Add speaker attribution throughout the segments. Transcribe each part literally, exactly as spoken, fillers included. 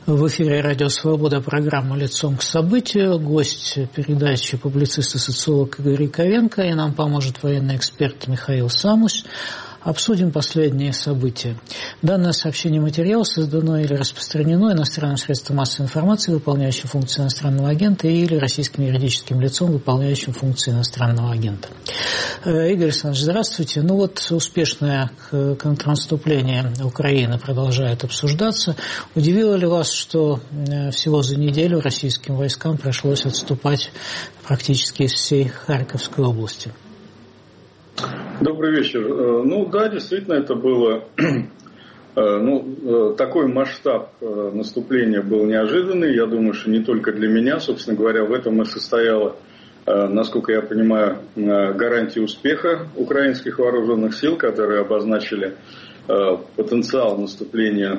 Speaker 1: В эфире «Радио Свобода», программа «Лицом к событию». Гость передачи — публицист и социолог Игорь Яковенко, и нам поможет военный эксперт Михаил Самусь. Обсудим последние события. Данное сообщение материала создано или распространено иностранным средством массовой информации, выполняющим функции иностранного агента, или российским юридическим лицом, выполняющим функции иностранного агента. Игорь Александрович, здравствуйте. Ну вот успешное контрнаступление Украины продолжает обсуждаться. Удивило ли вас, что всего за неделю российским войскам пришлось отступать практически из всей Харьковской области?
Speaker 2: Добрый вечер. Ну да, действительно, это было, ну, такой масштаб наступления был неожиданный. Я думаю, что не только для меня, собственно говоря, в этом и состояла, насколько я понимаю, гарантия успеха украинских вооруженных сил, которые обозначили потенциал наступления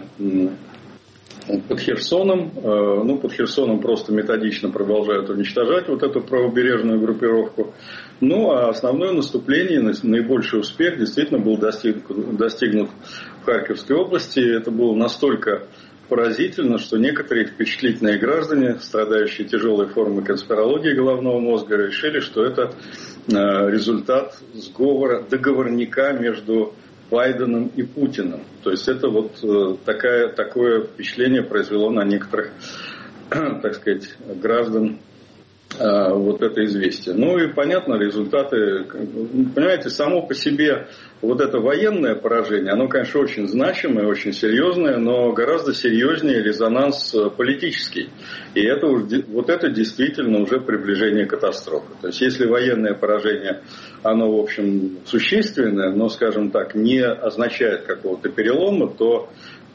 Speaker 2: под Херсоном. Ну, под Херсоном просто методично продолжают уничтожать вот эту правобережную группировку. Ну, а основное наступление, наибольший успех действительно был достигнут, достигнут в Харьковской области. Это было настолько поразительно, что некоторые впечатлительные граждане, страдающие тяжелой формой конспирологии головного мозга, решили, что это результат сговора, договорника между Байденом и Путиным. То есть это вот такая, такое впечатление произвело на некоторых, так сказать, граждан вот это известие. Ну и понятно, результаты, понимаете, само по себе вот это военное поражение, оно, конечно, очень значимое, очень серьезное, но гораздо серьезнее резонанс политический. И это, вот это действительно уже приближение катастрофы. То есть если военное поражение, оно, в общем, существенное, но, скажем так, не означает какого-то перелома, то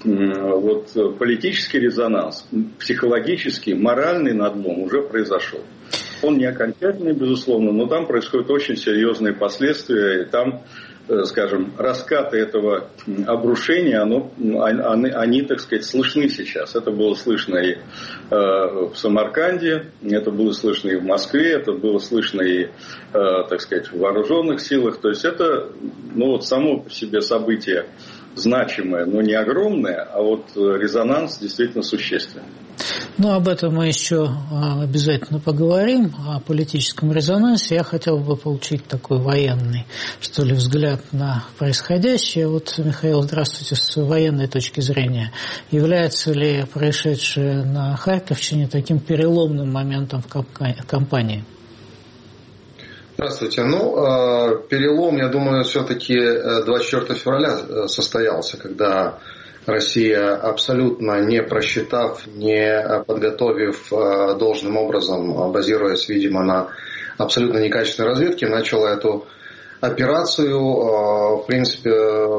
Speaker 2: вот политический резонанс, психологический, моральный надлом уже произошел. Он не окончательный, безусловно, но там происходят очень серьезные последствия, и там, скажем, раскаты этого обрушения, оно, они, они, так сказать, слышны сейчас. Это было слышно и в Самарканде, это было слышно и в Москве, это было слышно и, так сказать, в вооруженных силах. То есть это, ну вот само по себе событие значимое, но не огромное, а вот резонанс действительно существенный.
Speaker 1: Ну, об этом мы еще обязательно поговорим, о политическом резонансе. Я хотел бы получить такой военный, что ли, взгляд на происходящее. Вот, Михаил, здравствуйте, с военной точки зрения. Является ли происшедшее на Харьковщине таким переломным моментом в кампании?
Speaker 3: Здравствуйте. Ну, перелом, я думаю, все-таки двадцать четвёртого февраля состоялся, когда Россия, абсолютно не просчитав, не подготовив должным образом, базируясь, видимо, на абсолютно некачественной разведке, начала эту операцию. В принципе,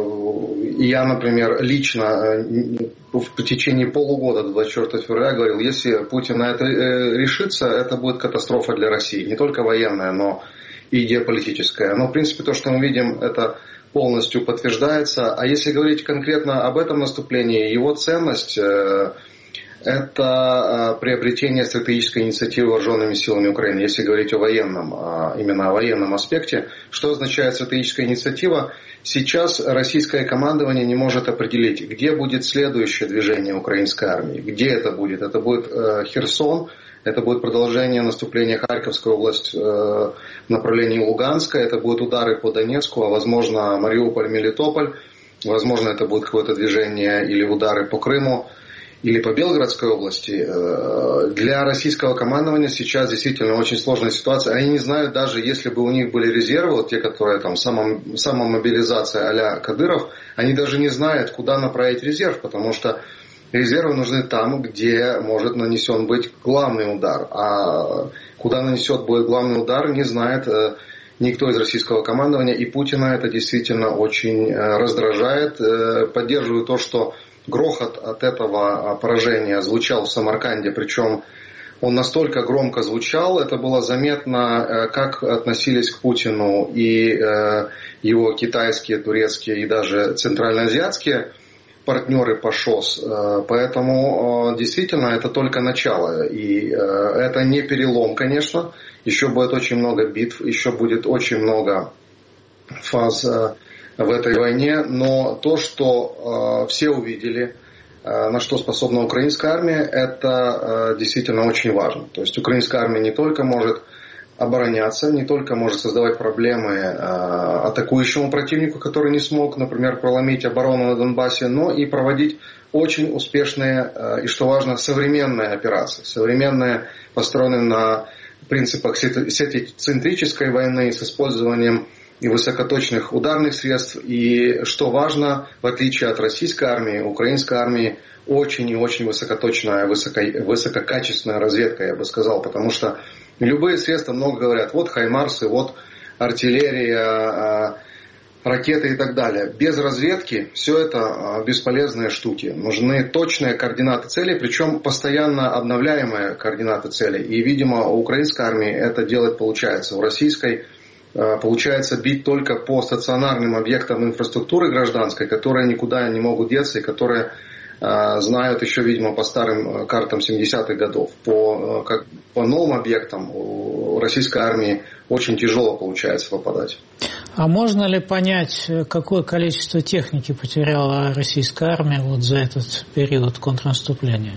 Speaker 3: я, например, лично в течение полугода до двадцать четвёртого февраля говорил, если Путин на это решится, это будет катастрофа для России. Не только военная, но и геополитическая. Но, в принципе, то, что мы видим, это полностью подтверждается. А если говорить конкретно об этом наступлении, его ценность – это приобретение стратегической инициативы вооруженными силами Украины. Если говорить о военном, именно о военном аспекте, что означает стратегическая инициатива? Сейчас российское командование не может определить, где будет следующее движение украинской армии. Где это будет? Это будет Херсон, это будет продолжение наступления Харьковской области в направлении Луганска, это будут удары по Донецку, а возможно Мариуполь, Мелитополь, возможно это будет какое-то движение или удары по Крыму, или по Белгородской области. Для российского командования сейчас действительно очень сложная ситуация. Они не знают, даже если бы у них были резервы, вот те, которые там самомобилизация а-ля Кадыров, они даже не знают, куда направить резерв, потому что резервы нужны там, где может нанесен быть главный удар. А куда нанесет будет главный удар, не знает никто из российского командования. И Путина это действительно очень раздражает. Поддерживаю то, что грохот от этого поражения звучал в Самарканде, причем он настолько громко звучал, это было заметно, как относились к Путину и его китайские, турецкие и даже центральноазиатские партнеры по ШОС. Поэтому действительно это только начало. И это не перелом, конечно. Еще будет очень много битв, еще будет очень много фаз в этой войне. Но то, что все увидели, на что способна украинская армия, это действительно очень важно. То есть украинская армия не только может обороняться, не только может создавать проблемы атакующему противнику, который не смог, например, проломить оборону на Донбассе, но и проводить очень успешные и, что важно, современные операции. Современные, построенные на принципах сетецентрической войны с использованием и высокоточных ударных средств. И, что важно, в отличие от российской армии, украинской армии очень и очень высокоточная, высоко, высококачественная разведка, я бы сказал, потому что любые средства много говорят, вот хаймарсы, вот артиллерия, ракеты и так далее. Без разведки все это бесполезные штуки. Нужны точные координаты целей, причем постоянно обновляемые координаты целей. И, видимо, у украинской армии это делать получается. У российской получается бить только по стационарным объектам инфраструктуры гражданской, которые никуда не могут деться и которые знают еще, видимо, по старым картам семидесятых годов. По, как, по новым объектам у российской армии очень тяжело получается попадать.
Speaker 1: А можно ли понять, какое количество техники потеряла российская армия вот за этот период контрнаступления?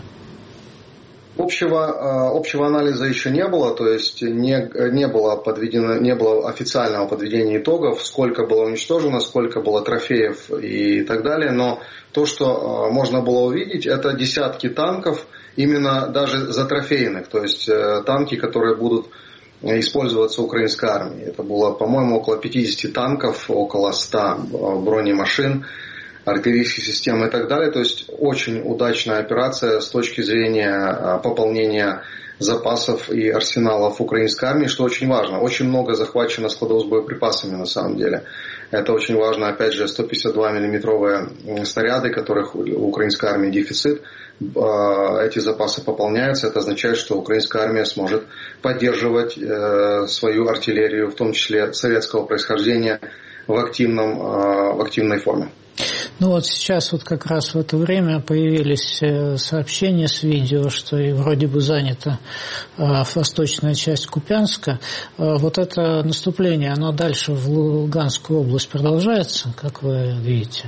Speaker 3: Общего, общего анализа еще не было, то есть не, не было подведено, не было официального подведения итогов, сколько было уничтожено, сколько было трофеев и так далее, но то, что можно было увидеть, это десятки танков, именно даже затрофейных, то есть танки, которые будут использоваться украинской армией. Это было, по-моему, около пятьдесят танков, около ста бронемашин, артиллерийские системы и так далее. То есть очень удачная операция с точки зрения пополнения запасов и арсеналов украинской армии, что очень важно. Очень много захвачено складов с боеприпасами на самом деле. Это очень важно, опять же, сто пятьдесят два миллиметровые снаряды, которых у украинской армии дефицит. Эти запасы пополняются. Это означает, что украинская армия сможет поддерживать свою артиллерию, в том числе советского происхождения, в, активном, в активной форме.
Speaker 1: Ну вот сейчас вот как раз в это время появились сообщения с видео, что и вроде бы занята восточная часть Купянска. Вот это наступление, оно дальше в Луганскую область продолжается, как вы видите?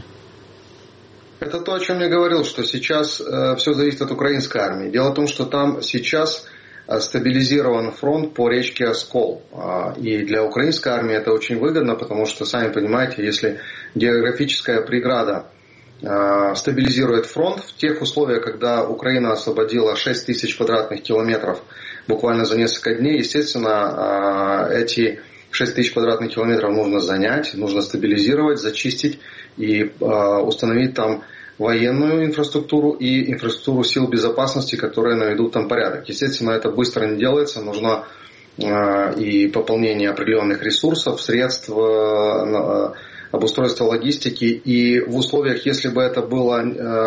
Speaker 3: Это то, о чем я говорил, что сейчас все зависит от украинской армии. Дело в том, что там сейчас стабилизирован фронт по речке Оскол. И для украинской армии это очень выгодно, потому что, сами понимаете, если географическая преграда стабилизирует фронт в тех условиях, когда Украина освободила шесть тысяч квадратных километров буквально за несколько дней, естественно, эти шесть тысяч квадратных километров нужно занять, нужно стабилизировать, зачистить и установить там военную инфраструктуру и инфраструктуру сил безопасности, которые наведут там порядок. Естественно, это быстро не делается, нужно э, и пополнение определенных ресурсов, средств, э, обустройство логистики. И в условиях, если бы это было,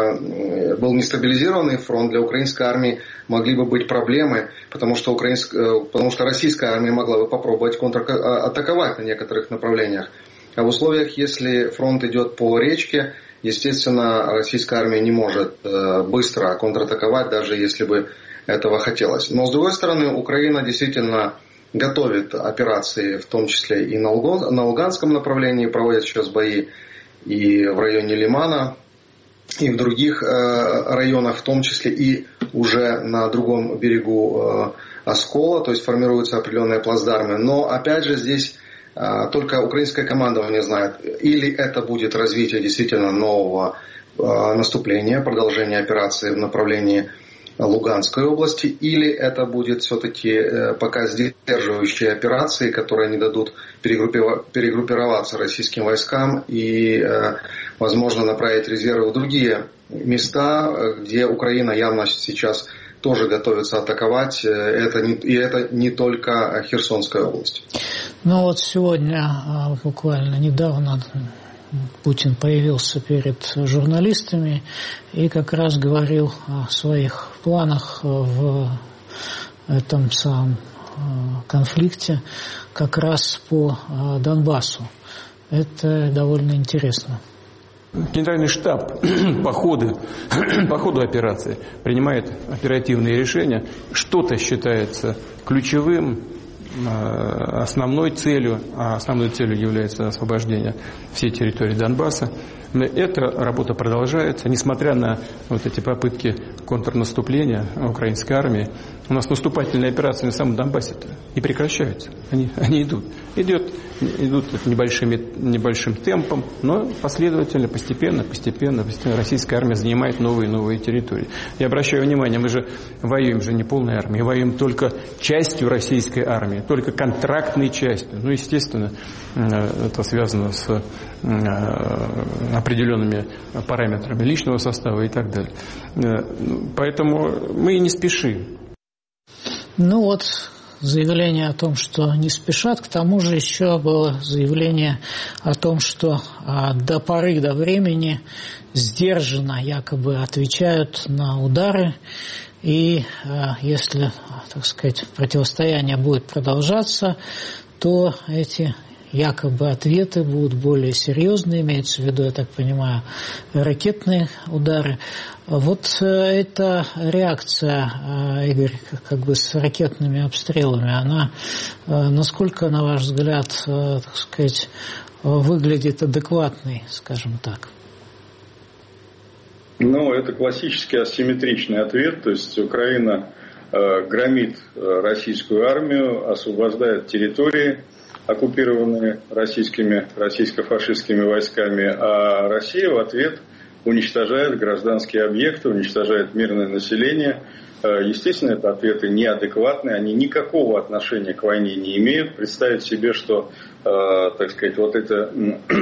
Speaker 3: э, был нестабилизированный фронт, для украинской армии могли бы быть проблемы, потому что, украинск, э, потому что российская армия могла бы попробовать контратаковать на некоторых направлениях. А в условиях, если фронт идет по речке, естественно, российская армия не может быстро контратаковать, даже если бы этого хотелось. Но, с другой стороны, Украина действительно готовит операции, в том числе и на Луганском направлении, проводят сейчас бои и в районе Лимана, и в других районах, в том числе и уже на другом берегу Оскола, то есть формируются определенные плацдармы. Но, опять же, здесь только украинское командование знает, или это будет развитие действительно нового наступления, продолжение операции в направлении Луганской области, или это будет все-таки пока сдерживающие операции, которые не дадут перегруппироваться российским войскам и, возможно, направить резервы в другие места, где Украина явно сейчас тоже готовится атаковать. Это не, и это не только Херсонская область.
Speaker 1: Ну вот сегодня, буквально недавно, Путин появился перед журналистами и как раз говорил о своих планах в этом самом конфликте как раз по Донбассу. Это довольно интересно.
Speaker 4: Генеральный штаб по ходу, по ходу операции принимает оперативные решения. Что-то считается ключевым, основной целью, а основной целью является освобождение всей территории Донбасса. Но эта работа продолжается, несмотря на вот эти попытки контрнаступления украинской армии. У нас наступательные операции на самом Донбассе-то не прекращаются. Они, они идут. Идет, идут небольшими, небольшим темпом, но последовательно, постепенно, постепенно, постепенно российская армия занимает новые и новые территории. Я обращаю внимание, мы же воюем же не полной армией, воюем только частью российской армии, только контрактной частью. Ну, естественно, это связано с определенными параметрами личного состава и так далее. Поэтому мы и не спешим.
Speaker 1: Ну вот, заявление о том, что не спешат, к тому же еще было заявление о том, что а, до поры до времени сдержанно якобы отвечают на удары, и а, если, так сказать, противостояние будет продолжаться, то эти якобы ответы будут более серьезные, имеется в виду, я так понимаю, ракетные удары. Вот эта реакция, Игорь, как бы с ракетными обстрелами, она, насколько, на ваш взгляд, так сказать, выглядит адекватной, скажем так?
Speaker 2: Ну, это классический асимметричный ответ, то есть Украина громит российскую армию, освобождает территории, оккупированные российскими, российско-фашистскими войсками, а Россия в ответ уничтожает гражданские объекты, уничтожает мирное население. Естественно, это ответы неадекватные, они никакого отношения к войне не имеют. Представить себе, что, так сказать, вот это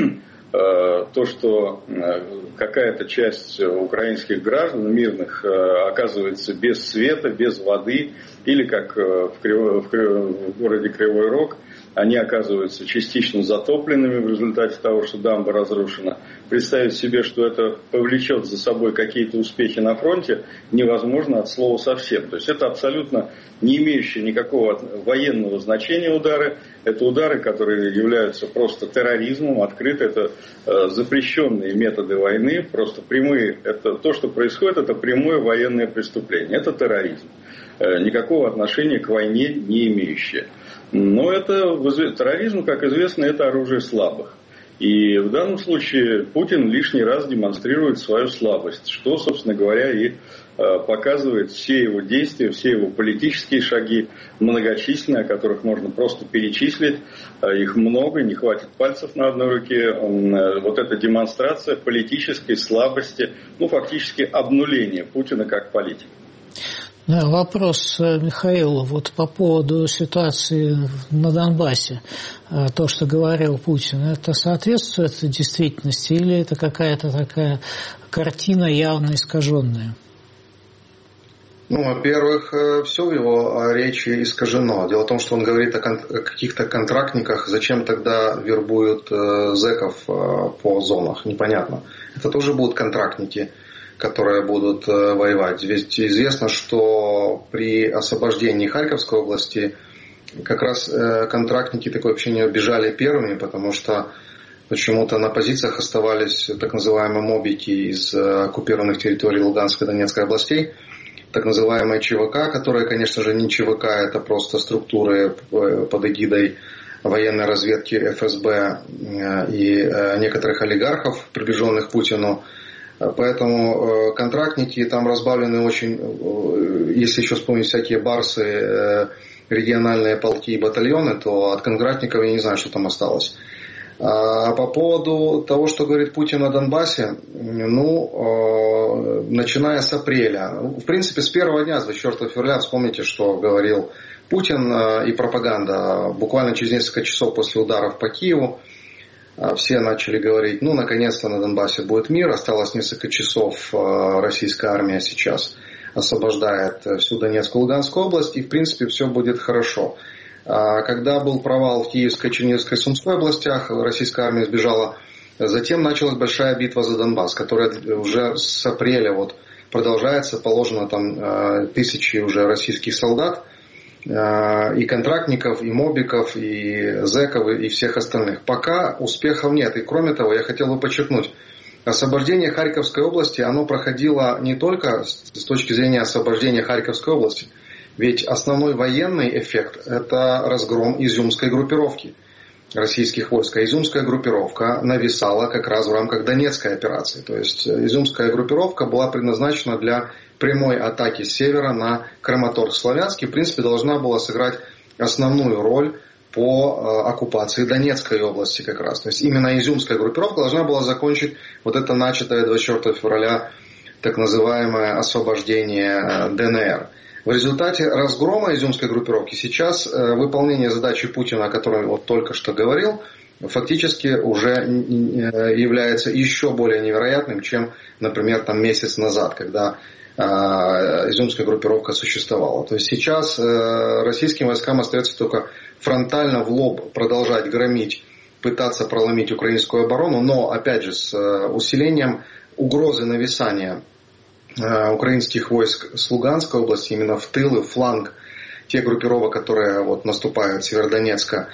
Speaker 2: то, что какая-то часть украинских граждан мирных оказывается без света, без воды, или как в, Криво, в, Криво, в городе Кривой Рог, они оказываются частично затопленными в результате того, что дамба разрушена. Представить себе, что это повлечет за собой какие-то успехи на фронте, невозможно от слова совсем. То есть это абсолютно не имеющие никакого военного значения удары. Это удары, которые являются просто терроризмом, открыто. Это э, запрещенные методы войны, просто прямые. Это то, что происходит, это прямое военное преступление. Это терроризм. Э, никакого отношения к войне не имеющее. Но это терроризм, как известно, это оружие слабых. И в данном случае Путин лишний раз демонстрирует свою слабость, что, собственно говоря, и показывает все его действия, все его политические шаги, многочисленные, о которых можно просто перечислить. Их много, не хватит пальцев на одной руке. Вот эта демонстрация политической слабости, ну, фактически обнуление Путина как политика.
Speaker 1: Вопрос Михаилу вот по поводу ситуации на Донбассе. То, что говорил Путин, это соответствует действительности или это какая-то такая картина явно искаженная?
Speaker 3: Ну, во-первых, все в его речи искажено. Дело в том, что он говорит о, кон- о каких-то контрактниках. Зачем тогда вербуют э, зэков э, по зонах? Непонятно. Это тоже будут контрактники, которые будут э, воевать. Ведь известно, что при освобождении Харьковской области как раз э, контрактники такое вообще не бежали первыми, потому что почему-то на позициях оставались так называемые мобики из э, оккупированных территорий Луганской и Донецкой областей, так называемые ЧВК, которые, конечно же, не ЧВК, это просто структуры под эгидой военной разведки эф эс бэ и э, некоторых олигархов, приближенных к Путину. Поэтому контрактники там разбавлены очень, если еще вспомнить всякие барсы, региональные полки и батальоны, то от контрактников я не знаю, что там осталось. А по поводу того, что говорит Путин о Донбассе, ну, начиная с апреля, в принципе, с первого дня, с двадцать четвёртого февраля, вспомните, что говорил Путин и пропаганда. Буквально через несколько часов после ударов по Киеву все начали говорить, ну, наконец-то на Донбассе будет мир. Осталось несколько часов, российская армия сейчас освобождает всю Донецкую и Луганскую область, и, в принципе, все будет хорошо. Когда был провал в Киевской, Черниговской и Сумской областях, российская армия сбежала. Затем началась большая битва за Донбасс, которая уже с апреля вот продолжается. Положено там тысячи уже российских солдат, и контрактников, и мобиков, и зэков, и всех остальных. Пока успехов нет. И кроме того, я хотел бы подчеркнуть, освобождение Харьковской области, оно проходило не только с точки зрения освобождения Харьковской области. Ведь основной военный эффект – это разгром изюмской группировки. российских войск. А изюмская группировка нависала как раз в рамках Донецкой операции. То есть изюмская группировка была предназначена для прямой атаки с севера на Краматорск-Славянск и, в принципе, должна была сыграть основную роль по оккупации Донецкой области как раз. То есть именно изюмская группировка должна была закончить вот это начатое двадцать четвёртого февраля так называемое освобождение ДНР. В результате разгрома изюмской группировки сейчас выполнение задачи Путина, о которой вот только что говорил, фактически уже является еще более невероятным, чем, например, там месяц назад, когда изюмская группировка существовала. То есть сейчас российским войскам остается только фронтально в лоб продолжать громить, пытаться проломить украинскую оборону, но опять же с усилением угрозы нависания украинских войск с Луганской области именно в тыл и в фланг тех группировок, которые вот наступают с Северодонецка,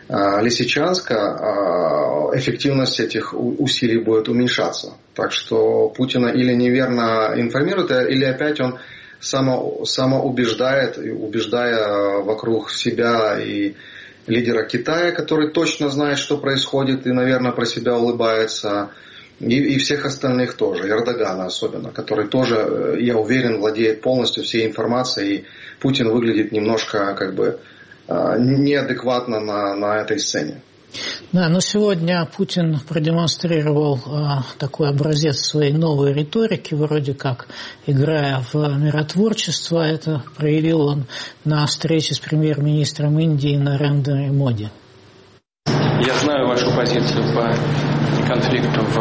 Speaker 3: Лисичанска, эффективность этих усилий будет уменьшаться. Так что Путина или неверно информирует, или опять он само, самоубеждает, убеждая вокруг себя и лидера Китая, который точно знает, что происходит, и, наверное, про себя улыбается, и, и всех остальных тоже, Эрдогана особенно, который тоже, я уверен, владеет полностью всей информацией, и Путин выглядит немножко как бы неадекватно на, на этой сцене.
Speaker 1: Да, но сегодня Путин продемонстрировал а, такой образец своей новой риторики, вроде как играя в миротворчество. Это проявил он на встрече с премьер-министром Индии Нарендра Моди.
Speaker 4: Я знаю вашу позицию по конфликту в,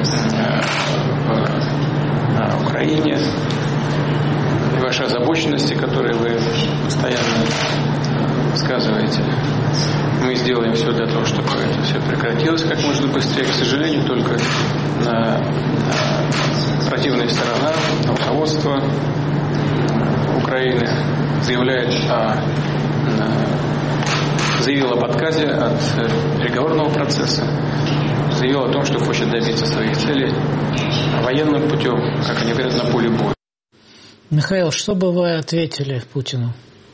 Speaker 4: в Украине, и ваши озабоченности, которые вы постоянно высказываете. Мы сделаем все для того, чтобы это все прекратилось как можно быстрее. К сожалению, только на, на противная сторона, руководство Украины заявляет о, заявил об отказе от переговорного процесса, заявил о том, что хочет добиться своих целей военным путем, как они говорят, на поле боя.
Speaker 1: Михаил, что бы вы ответили Путину?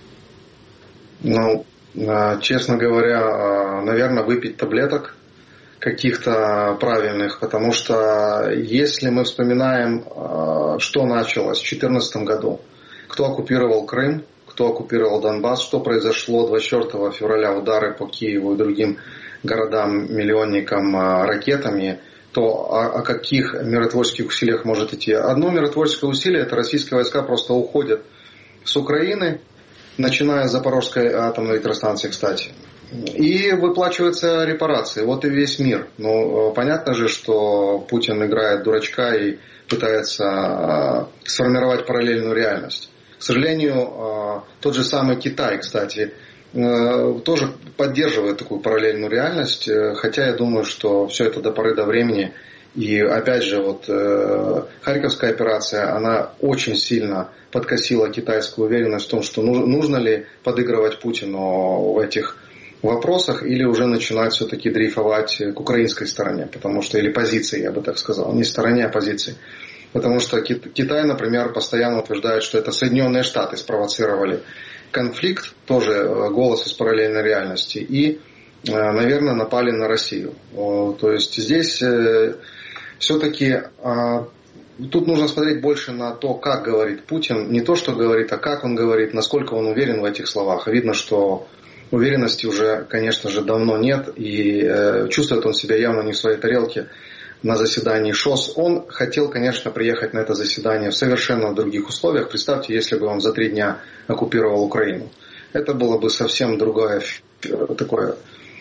Speaker 3: Ну, честно говоря, наверное, выпить таблеток каких-то правильных, потому что если мы вспоминаем, что началось в две тысячи четырнадцатом году, кто оккупировал Крым, кто оккупировал Донбасс, что произошло двадцать четвёртого февраля, удары по Киеву и другим городам-миллионникам ракетами, то о, о каких миротворческих усилиях может идти? Одно миротворческое усилие – это российские войска просто уходят с Украины, начиная с Запорожской атомной электростанции, кстати, и выплачиваются репарации. Вот и весь мир. Но понятно же, что Путин играет дурачка и пытается сформировать параллельную реальность. К сожалению, тот же самый Китай, кстати, тоже поддерживает такую параллельную реальность, хотя я думаю, что все это до поры до времени. И опять же, вот э, Харьковская операция, она очень сильно подкосила китайскую уверенность в том, что нужно, нужно ли подыгрывать Путину в этих вопросах или уже начинать все-таки дрейфовать к украинской стороне, потому что, или позиции, я бы так сказал, не стороне, а позиции. Потому что Китай, например, постоянно утверждает, что это Соединенные Штаты спровоцировали конфликт, тоже голос из параллельной реальности, и, наверное, напали на Россию. То есть здесь все-таки тут нужно смотреть больше на то, как говорит Путин, не то, что говорит, а как он говорит, насколько он уверен в этих словах. Видно, что уверенности уже, конечно же, давно нет, и чувствует он себя явно не в своей тарелке на заседании ШОС. Он хотел, конечно, приехать на это заседание в совершенно других условиях. Представьте, если бы он за три дня оккупировал Украину. Это было бы совсем другое такое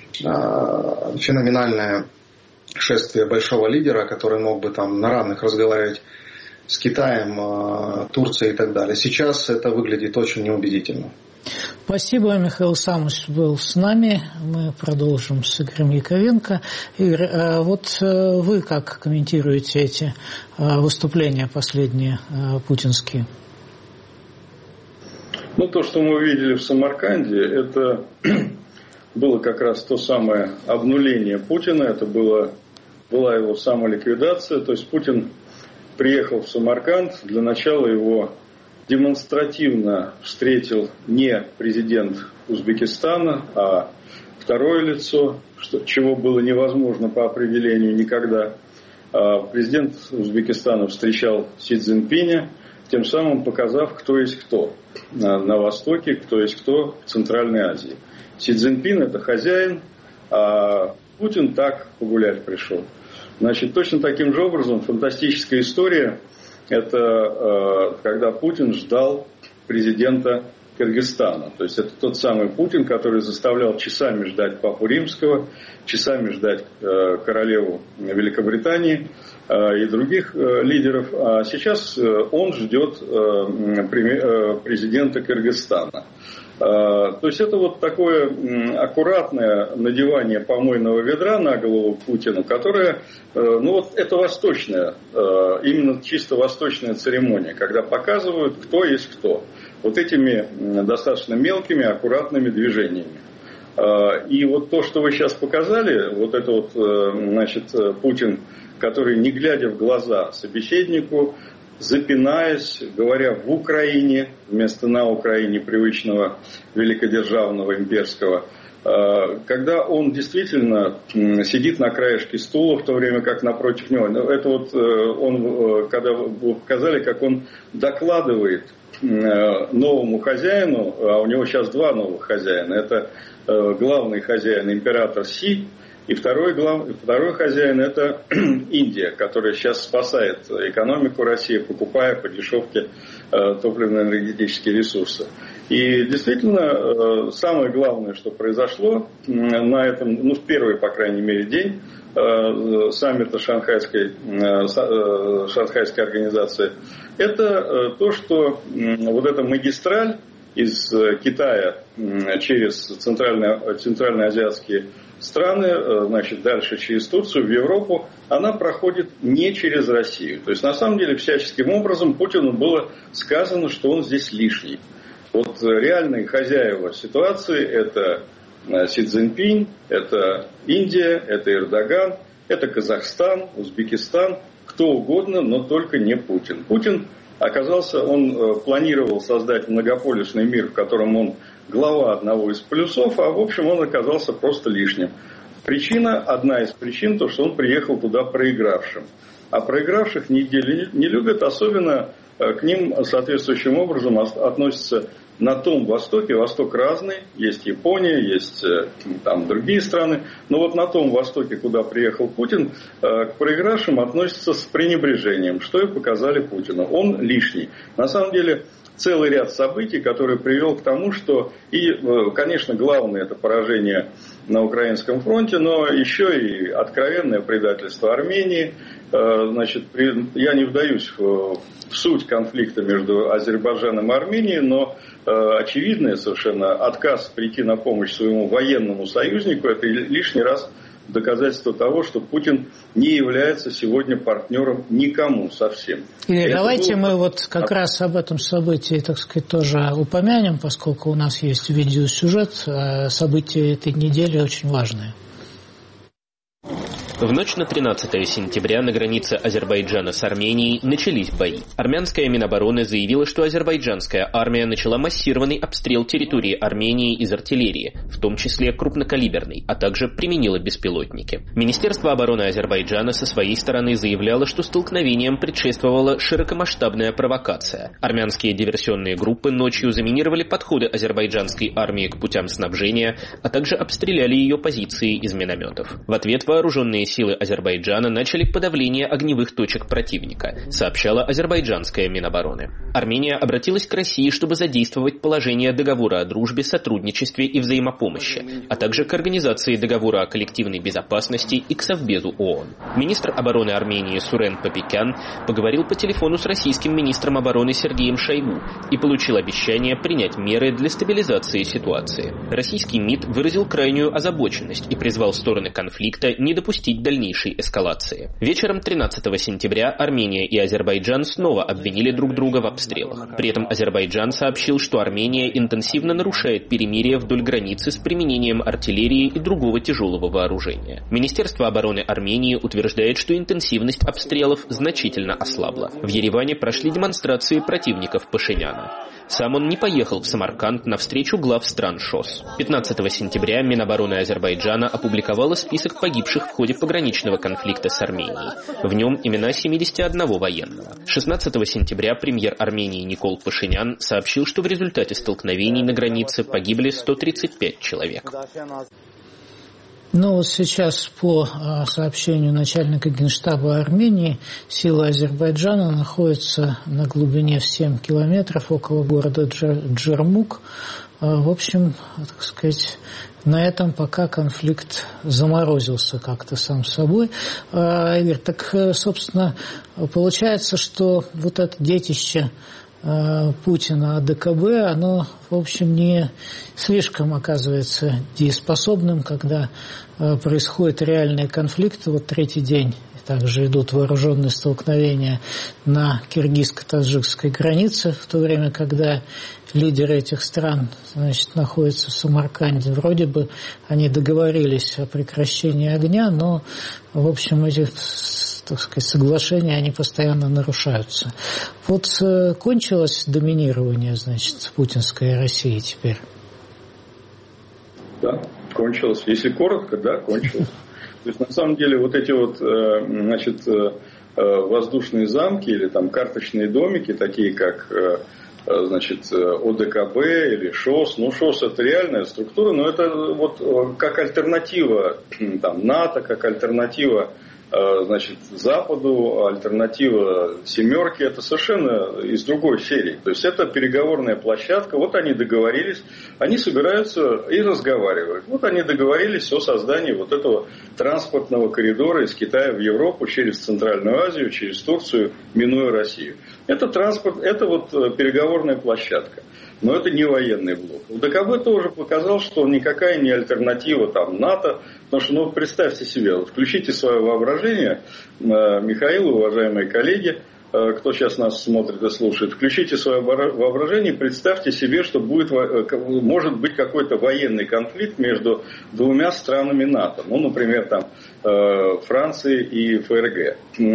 Speaker 3: феноменальное шествие большого лидера, который мог бы там на равных разговаривать с Китаем, Турцией и так далее. Сейчас это выглядит очень неубедительно.
Speaker 1: Спасибо, Михаил Самус был с нами. Мы продолжим с Игорем Яковенко. Игорь, вот вы как комментируете эти выступления последние путинские?
Speaker 2: Ну, то, что мы увидели в Самарканде, это было как раз то самое обнуление Путина. Это было, была его самоликвидация. То есть Путин приехал в Самарканд. Для начала его демонстративно встретил не президент Узбекистана, а второе лицо, что, чего было невозможно по определению никогда. Президент Узбекистана встречал Си Цзиньпиня, тем самым показав, кто есть кто на Востоке, кто есть кто в Центральной Азии. Си Цзиньпин – это хозяин, а Путин так погулять пришел. Значит, точно таким же образом фантастическая история – это когда Путин ждал президента Кыргызстана. То есть это тот самый Путин, который заставлял часами ждать Папу Римского, часами ждать э, королеву Великобритании э, и других э, лидеров. А сейчас э, он ждет э, э, президента Кыргызстана. Э, то есть это вот такое э, аккуратное надевание помойного ведра на голову Путину, которое, э, ну вот это восточная, э, именно чисто восточная церемония, когда показывают, кто есть кто. Вот этими достаточно мелкими, аккуратными движениями. И вот то, что вы сейчас показали, вот это вот, значит, Путин, который, не глядя в глаза собеседнику, запинаясь, говоря в Украине, вместо на Украине привычного великодержавного имперского, когда он действительно сидит на краешке стула, в то время как напротив него, это вот он, когда вы показали, как он докладывает новому хозяину, а у него сейчас два новых хозяина, это главный хозяин император Си, и второй, глав... второй хозяин это Индия, которая сейчас спасает экономику России, покупая по дешевке топливно-энергетические ресурсы. И действительно, самое главное, что произошло на этом, ну, в первый, по крайней мере, день саммита Шанхайской, Шанхайской организации, это то, что вот эта магистраль из Китая через центрально, центральноазиатские страны, значит, дальше через Турцию в Европу, она проходит не через Россию. То есть, на самом деле, всяческим образом Путину было сказано, что он здесь лишний. Вот реальные хозяева ситуации – это Си Цзиньпинь, это Индия, это Эрдоган, это Казахстан, Узбекистан, кто угодно, но только не Путин. Путин оказался, он планировал создать многополюсный мир, в котором он глава одного из полюсов, а в общем он оказался просто лишним. Причина, одна из причин, то, что он приехал туда проигравшим. А проигравших не, не любят, особенно к ним соответствующим образом относятся на том Востоке. Восток разный, есть Япония, есть там другие страны, но вот на том Востоке, куда приехал Путин, к проигравшим относятся с пренебрежением, что и показали Путину. Он лишний. На самом деле целый ряд событий, который привел к тому, что и, конечно, главное это поражение на Украинском фронте, но еще и откровенное предательство Армении. Значит, я не вдаюсь в суть конфликта между Азербайджаном и Арменией, но очевидный совершенно отказ прийти на помощь своему военному союзнику – это лишний раз доказательство того, что Путин не является сегодня партнером никому совсем.
Speaker 1: И давайте было... мы вот как а... раз об этом событии, так сказать, тоже упомянем, поскольку у нас есть видеосюжет. События этой недели очень важные.
Speaker 5: В ночь на тринадцатое сентября на границе Азербайджана с Арменией начались бои. Армянская Минобороны заявила, что азербайджанская армия начала массированный обстрел территории Армении из артиллерии, в том числе крупнокалиберной, а также применила беспилотники. Министерство обороны Азербайджана со своей стороны заявляло, что столкновениям предшествовала широкомасштабная провокация. Армянские диверсионные группы ночью заминировали подходы азербайджанской армии к путям снабжения, а также обстреляли ее позиции из минометов. В ответ вооруженные силы Азербайджана начали подавление огневых точек противника, сообщала азербайджанская Минобороны. Армения обратилась к России, чтобы задействовать положение договора о дружбе, сотрудничестве и взаимопомощи, а также к организации договора о коллективной безопасности и к Совбезу ООН. Министр обороны Армении Сурен Папикян поговорил по телефону с российским министром обороны Сергеем Шойгу и получил обещание принять меры для стабилизации ситуации. Российский МИД выразил крайнюю озабоченность и призвал стороны конфликта не допустить допустить дальнейшей эскалации. Вечером тринадцатого сентября Армения и Азербайджан снова обвинили друг друга в обстрелах. При этом Азербайджан сообщил, что Армения интенсивно нарушает перемирие вдоль границы с применением артиллерии и другого тяжелого вооружения. Министерство обороны Армении утверждает, что интенсивность обстрелов значительно ослабла. В Ереване прошли демонстрации противников Пашиняна. Сам он не поехал в Самарканд на встречу глав стран ШОС. пятнадцатого сентября Минобороны Азербайджана опубликовала список погибших в ходе пограничного конфликта с Арменией. В нем имена семидесяти одного военного. шестнадцатого сентября премьер Армении Никол Пашинян сообщил, что в результате столкновений на границе погибли сто тридцать пять человек.
Speaker 1: Ну вот сейчас по сообщению начальника Генштаба Армении, силы Азербайджана находятся на глубине в семь километров около города Джермук. В общем, так сказать, на этом пока конфликт заморозился как-то сам собой. Игорь, так, собственно, получается, что вот это детище Путина АДКБ, оно, в общем, не слишком оказывается дееспособным, когда происходят реальные конфликты. Вот третий день также идут вооруженные столкновения на киргизско-таджикской границе, в то время, когда лидеры этих стран, значит, находятся в Самарканде. Вроде бы они договорились о прекращении огня, но, в общем, эти, так сказать, соглашения, они постоянно нарушаются. Вот кончилось доминирование, значит, путинской России теперь?
Speaker 2: Да, кончилось. Если коротко, да, кончилось. То есть, на самом деле, вот эти вот, значит, воздушные замки или там карточные домики, такие как, значит, ОДКБ или ШОС. Ну, ШОС это реальная структура, но это вот как альтернатива там, НАТО, как альтернатива, значит, Западу, альтернатива «семерки», это совершенно из другой серии. То есть это переговорная площадка, вот они договорились, они собираются и разговаривают. Вот они договорились о создании вот этого транспортного коридора из Китая в Европу через Центральную Азию, через Турцию, минуя Россию. Это транспорт, это вот переговорная площадка. Но это не военный блок. ОДКБ тоже показал, что никакая не альтернатива там, НАТО. Потому что, ну, представьте себе, вот, включите свое воображение, Михаил, уважаемые коллеги, кто сейчас нас смотрит и слушает, включите свое воображение и представьте себе, что будет, может быть какой-то военный конфликт между двумя странами НАТО. Ну, например, там, Франции и ФРГ.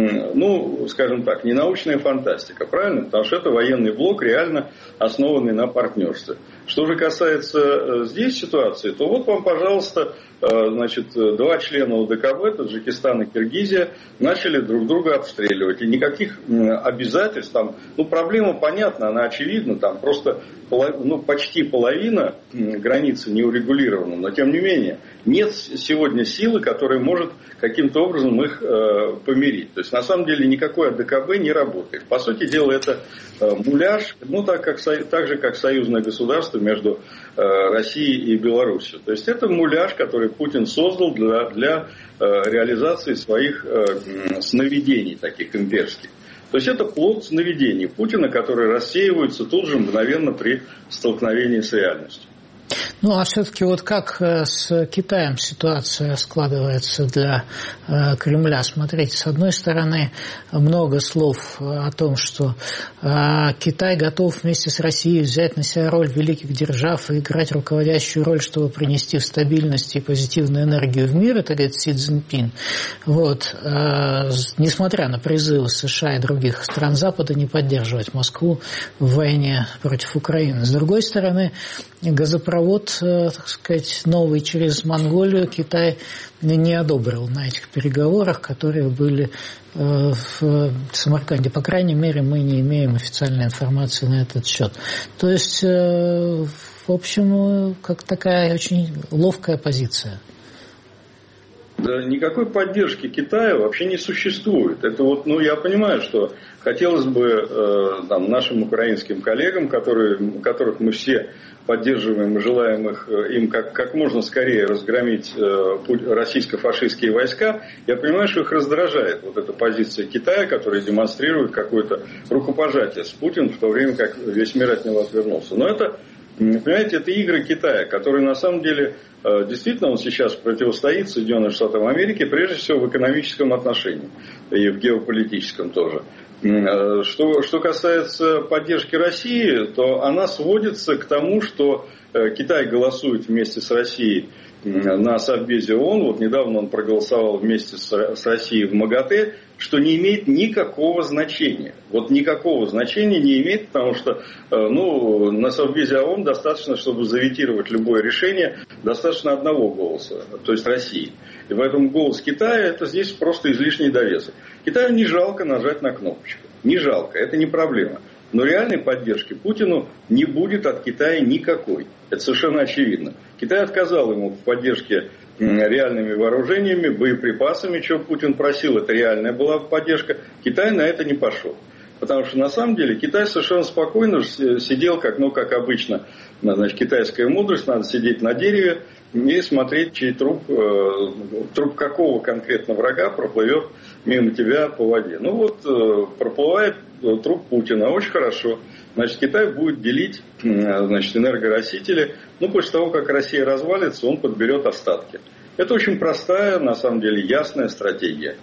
Speaker 2: Ну, скажем так, не научная фантастика, правильно? Потому что это военный блок, реально основанный на партнерстве. Что же касается здесь ситуации, то вот вам, пожалуйста, значит, два члена ОДКБ, Таджикистан и Киргизия, начали друг друга обстреливать. И никаких обязательств там, ну, проблема понятна, она очевидна, там просто ну, почти половина границы не урегулирована, но тем не менее нет сегодня силы, которая может каким-то образом их э, помирить. То есть на самом деле никакой АДКБ не работает. По сути дела это э, муляж, ну так, как, так же как союзное государство между э, Россией и Беларусью. То есть это муляж, который Путин создал для, для э, реализации своих э, сновидений таких имперских. То есть это плод сновидений Путина, которые рассеиваются тут же мгновенно при столкновении с реальностью.
Speaker 1: Ну, а все-таки вот как с Китаем ситуация складывается для э, Кремля? Смотрите, с одной стороны, много слов о том, что э, Китай готов вместе с Россией взять на себя роль великих держав и играть руководящую роль, чтобы принести стабильность и позитивную энергию в мир, это говорит Си Цзиньпин. Вот. Э, несмотря на призывы США и других стран Запада не поддерживать Москву в войне против Украины. С другой стороны, газопровод, так сказать, новый через Монголию Китай не одобрил на этих переговорах, которые были в Самарканде. По крайней мере, мы не имеем официальной информации на этот счет. То есть, в общем, как такая очень ловкая позиция.
Speaker 2: Да никакой поддержки Китая вообще не существует. Это вот, ну, я понимаю, что хотелось бы э, там, нашим украинским коллегам, которые, которых мы все поддерживаем и желаем их, им как, как можно скорее разгромить э, российско-фашистские войска, я понимаю, что их раздражает вот эта позиция Китая, которая демонстрирует какое-то рукопожатие с Путиным, в то время как весь мир от него отвернулся. Но это Понимаете, это игры Китая, которые на самом деле действительно он сейчас противостоит Соединенным Штатам Америки, прежде всего в экономическом отношении и в геополитическом тоже. Что, что касается поддержки России, то она сводится к тому, что Китай голосует вместе с Россией на Совбезе ООН, вот недавно он проголосовал вместе с, с Россией в МАГАТЭ, что не имеет никакого значения. Вот никакого значения не имеет, потому что ну, на Совбезе ООН достаточно, чтобы заветировать любое решение, достаточно одного голоса, то есть России. И поэтому голос Китая это здесь просто излишний довесок. Китаю не жалко нажать на кнопочку. Не жалко, это не проблема. Но реальной поддержки Путину не будет от Китая никакой. Это совершенно очевидно. Китай отказал ему в поддержке реальными вооружениями, боеприпасами, чего Путин просил. Это реальная была поддержка. Китай на это не пошел. Потому что на самом деле Китай совершенно спокойно сидел, как, ну, как обычно, значит, китайская мудрость, надо сидеть на дереве и смотреть, чей труп, э, труп какого конкретно врага проплывет мимо тебя по воде. Ну вот, э, проплывает труп Путина, очень хорошо. Значит, Китай будет делить э, значит, энергоносители. Ну, после того, как Россия развалится, он подберет остатки. Это очень простая, на самом деле, ясная стратегия.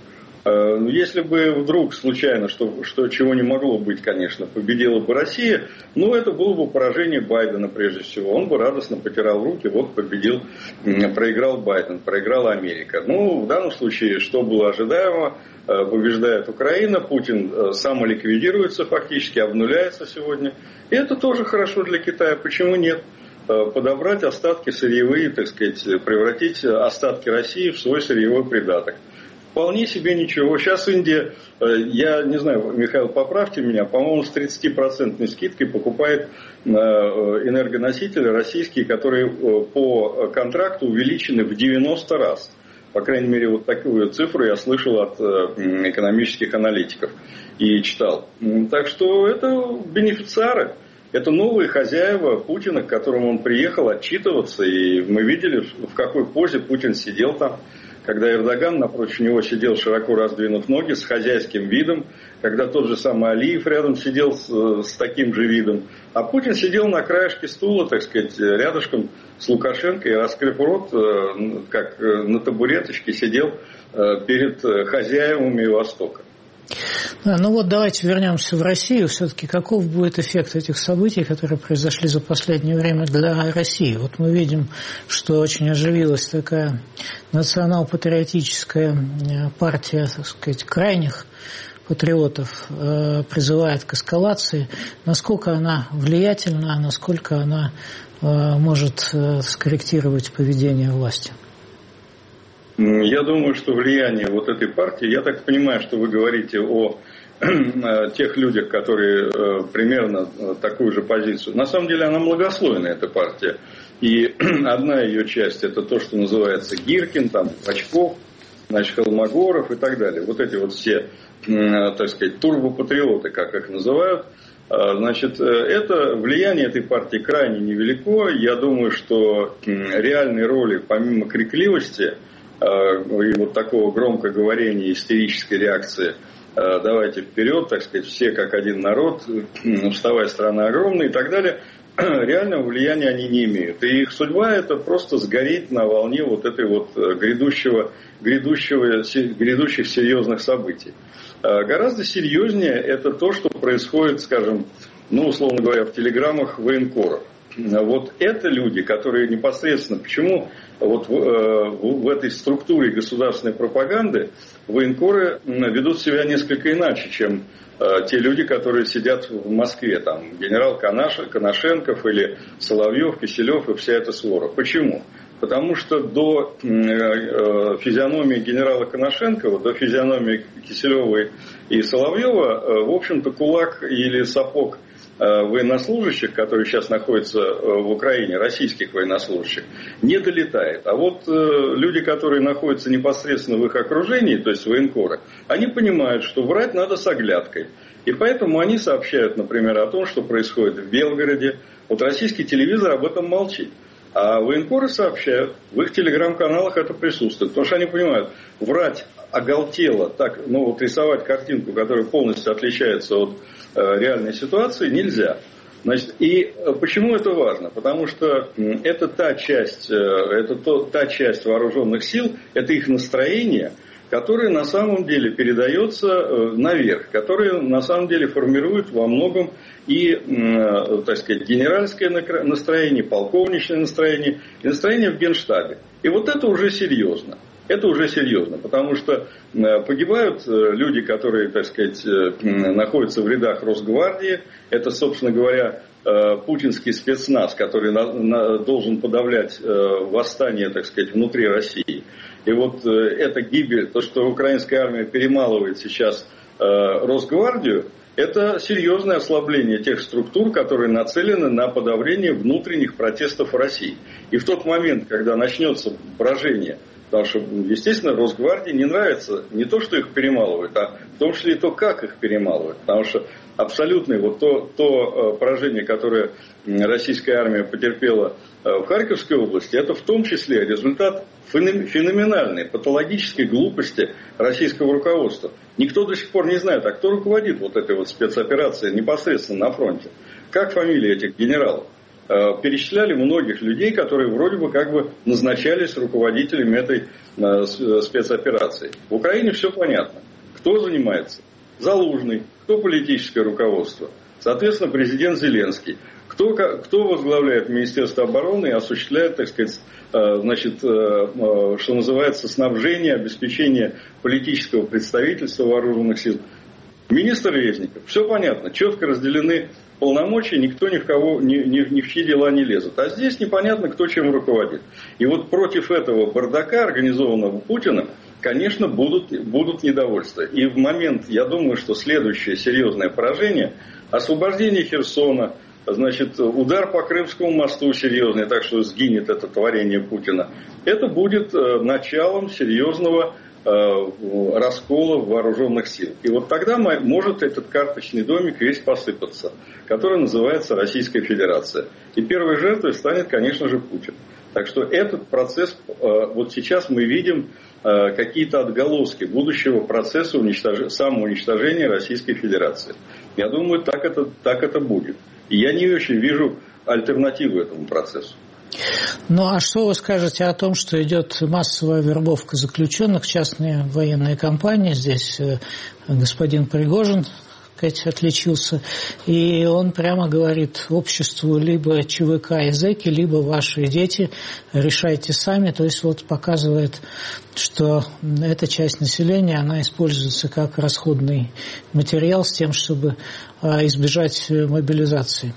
Speaker 2: Если бы вдруг случайно, что, что чего не могло быть, конечно, победила бы Россия, ну, это было бы поражение Байдена прежде всего. Он бы радостно потирал руки, вот победил, проиграл Байден, проиграла Америка. Ну, в данном случае, что было ожидаемо, побеждает Украина, Путин самоликвидируется фактически, обнуляется сегодня. И это тоже хорошо для Китая. Почему нет? Подобрать остатки сырьевые, так сказать, превратить остатки России в свой сырьевой придаток. Вполне себе ничего. Сейчас Индия, я не знаю, Михаил, поправьте меня, по-моему, с тридцатипроцентной скидкой покупает энергоносители российские, которые по контракту увеличены в девяносто раз. По крайней мере, вот такую цифру я слышал от экономических аналитиков и читал. Так что это бенефициары. Это новые хозяева Путина, к которому он приехал отчитываться. И мы видели, в какой позе Путин сидел там. Когда Эрдоган напротив него сидел, широко раздвинув ноги, с хозяйским видом, когда тот же самый Алиев рядом сидел с, с таким же видом, а Путин сидел на краешке стула, так сказать, рядышком с Лукашенко и, раскрыв рот, как на табуреточке, сидел перед хозяевами Востока.
Speaker 1: Да, ну вот давайте вернемся в Россию. Все-таки каков будет эффект этих событий, которые произошли за последнее время для России? Вот мы видим, что очень оживилась такая национал-патриотическая партия, так сказать, крайних патриотов, э, призывает к эскалации. Насколько она влиятельна, насколько она э, может э, скорректировать поведение власти?
Speaker 2: Я думаю, что влияние вот этой партии, я так понимаю, что вы говорите о тех людях, которые примерно такую же позицию. На самом деле она многослойная, эта партия. И одна ее часть это то, что называется Гиркин, там, Очков, значит, Холмогоров и так далее. Вот эти вот все, так сказать, турбопатриоты, как их называют. Значит, это влияние этой партии крайне невелико. Я думаю, что реальной роли, помимо крикливости и вот такого громкоговорения, истерической реакции, давайте вперед, так сказать, все как один народ, вставай, страна огромная и так далее, реального влияния они не имеют. И их судьба это просто сгореть на волне вот этой вот грядущего, грядущего, грядущих серьезных событий. Гораздо серьезнее это то, что происходит, скажем, ну, условно говоря, в телеграммах военкоров. Вот это люди, которые непосредственно, почему вот в, в, в этой структуре государственной пропаганды военкоры ведут себя несколько иначе, чем э, те люди, которые сидят в Москве, там генерал Канаш, Коношенков или Соловьев, Киселев и вся эта свора. Почему? Потому что до э, э, физиономии генерала Коношенкова, до физиономии Киселева и Соловьева, э, в общем-то, кулак или сапог военнослужащих, которые сейчас находятся в Украине, российских военнослужащих, не долетает. А вот люди, которые находятся непосредственно в их окружении, то есть военкоры, они понимают, что врать надо с оглядкой. И поэтому они сообщают, например, о том, что происходит в Белгороде. Вот российский телевизор об этом молчит. А военкоры сообщают, в их телеграм-каналах это присутствует. Потому что они понимают, врать оголтело, так, ну вот рисовать картинку, которая полностью отличается от э, реальной ситуации, нельзя. Значит, и почему это важно? Потому что это та часть, это то, та часть вооруженных сил, это их настроение, которое на самом деле передается наверх, которое на самом деле формирует во многом и, так сказать, генеральское настроение, полковничное настроение, и настроение в Генштабе. И вот это уже серьезно. Это уже серьезно, потому что погибают люди, которые, так сказать, находятся в рядах Росгвардии. Это, собственно говоря, путинский спецназ, который должен подавлять восстание, так сказать, внутри России. И вот эта гибель, то, что украинская армия перемалывает сейчас Росгвардию, это серьезное ослабление тех структур, которые нацелены на подавление внутренних протестов в России. И в тот момент, когда начнется брожение, потому что, естественно, Росгвардии не нравится не то, что их перемалывают, а в том числе и то, как их перемалывают. Потому что абсолютное вот то, то поражение, которое российская армия потерпела в Харьковской области, это в том числе результат феноменальной, патологической глупости российского руководства. Никто до сих пор не знает, а кто руководит вот этой вот спецоперацией непосредственно на фронте. Как фамилии этих генералов? Перечисляли многих людей, которые вроде бы как бы назначались руководителями этой спецоперации. В Украине все понятно. Кто занимается? Залужный. Кто политическое руководство? Соответственно, президент Зеленский. Кто, кто возглавляет Министерство обороны и осуществляет, так сказать, значит, что называется, снабжение, обеспечение политического представительства вооруженных сил? Министр Резников. Все понятно. Четко разделены полномочия, никто ни в кого, ни, ни, ни в чьи дела не лезет. А здесь непонятно, кто чем руководит. И вот против этого бардака, организованного Путиным, конечно, будут, будут недовольства. И в момент, я думаю, что следующее серьезное поражение, освобождение Херсона, значит, удар по Крымскому мосту серьезный, так что сгинет это творение Путина, это будет началом серьезного раскола вооруженных сил. И вот тогда может этот карточный домик весь посыпаться, который называется Российская Федерация. И первой жертвой станет, конечно же, Путин. Так что этот процесс, вот сейчас мы видим какие-то отголоски будущего процесса уничтож... самоуничтожения Российской Федерации. Я думаю, так это, так это будет. И я не очень вижу альтернативу этому процессу.
Speaker 1: Ну, а что вы скажете о том, что идет массовая вербовка заключенных в частные военные компании? Здесь господин Пригожин, сказать, отличился, и он прямо говорит обществу: либо ЧВК и зэки, либо ваши дети, решайте сами. То есть вот показывает, что эта часть населения, она используется как расходный материал с тем, чтобы избежать мобилизации.